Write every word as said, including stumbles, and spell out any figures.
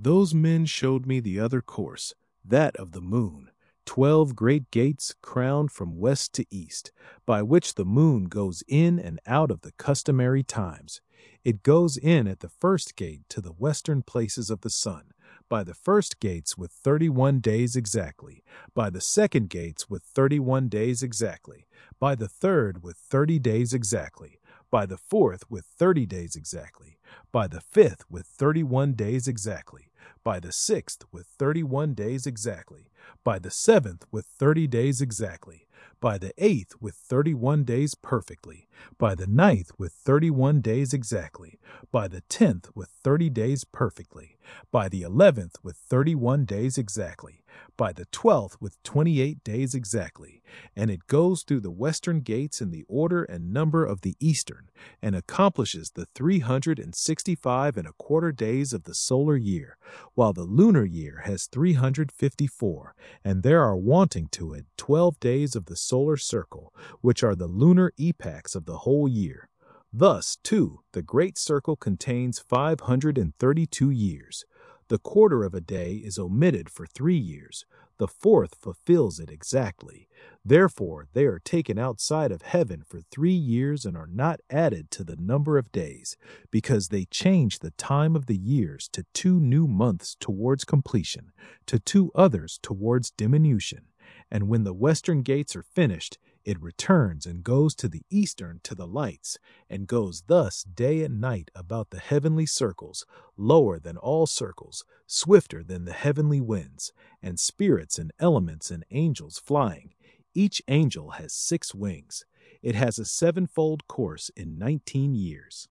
Those men showed me the other course, that of the moon, twelve great gates crowned from west to east, by which the moon goes in and out of the customary times. It goes in at the first gate to the western places of the sun, by the first gates with thirty-one days exactly, by the second gates with thirty-one days exactly, by the third with thirty days exactly, by the fourth with thirty days exactly, by the fifth with thirty-one days exactly, by the sixth with thirty-one days exactly, by the seventh with thirty days exactly, by the eighth with thirty-one days perfectly, by the ninth with thirty-one days exactly, by the tenth with thirty days perfectly, by the eleventh with thirty-one days exactly, by the twelfth with twenty-eight days exactly, and it goes through the western gates in the order and number of the eastern, and accomplishes the three hundred and sixty-five and a quarter days of the solar year, while the lunar year has three hundred fifty-four, and there are wanting to it twelve days of the solar circle, which are the lunar epochs of the whole year. Thus, too, the great circle contains five hundred and thirty-two years. The quarter of a day is omitted for three years. The fourth fulfills it exactly. Therefore, they are taken outside of heaven for three years and are not added to the number of days, because they change the time of the years to two new months towards completion, to two others towards diminution. And when the western gates are finished, it returns and goes to the eastern to the lights, and goes thus day and night about the heavenly circles, lower than all circles, swifter than the heavenly winds, and spirits and elements and angels flying. Each angel has six wings. It has a sevenfold course in nineteen years.